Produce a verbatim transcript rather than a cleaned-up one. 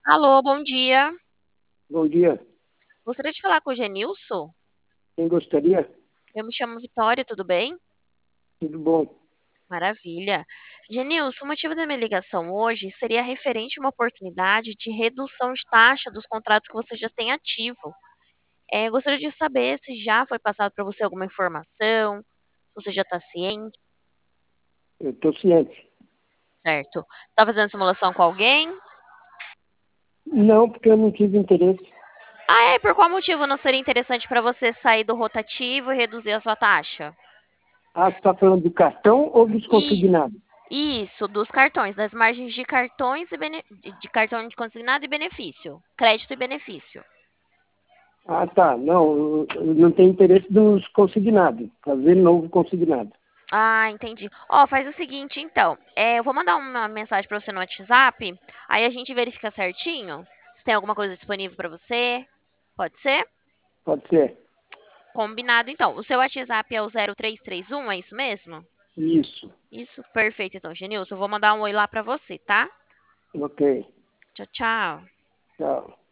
Alô, bom dia. Bom dia. Gostaria de falar com o Genilson? Quem gostaria? Eu me chamo Vitória, tudo bem? Tudo bom? Maravilha. Genilson, o motivo da minha ligação hoje seria referente a uma oportunidade de redução de taxa dos contratos que você já tem ativo. É, eu gostaria de saber se já foi passado para você alguma informação, se você já está ciente, Eu estou ciente. certo? Está fazendo simulação com alguém? Não, porque eu não tive interesse. Ah, é? Por qual motivo não seria interessante para você sair do rotativo e reduzir a sua taxa? Ah, você está falando do cartão ou dos E consignados? Isso, dos cartões, das margens de cartões e bene... de de cartão de consignado e benefício. Crédito e benefício. Ah, tá. Não, eu eu não tenho interesse dos consignados. Fazer novo consignado. Ah, entendi. Ó, faz o seguinte, então. É, eu vou mandar uma mensagem para você no WhatsApp. Aí a gente verifica certinho se tem alguma coisa disponível para você. Pode ser? Pode ser. Combinado, então. O seu WhatsApp é o zero três três um, é isso mesmo? Isso. Isso, perfeito, então, Genilson. Eu vou mandar um oi lá para você, tá? Ok. Tchau, tchau. Tchau.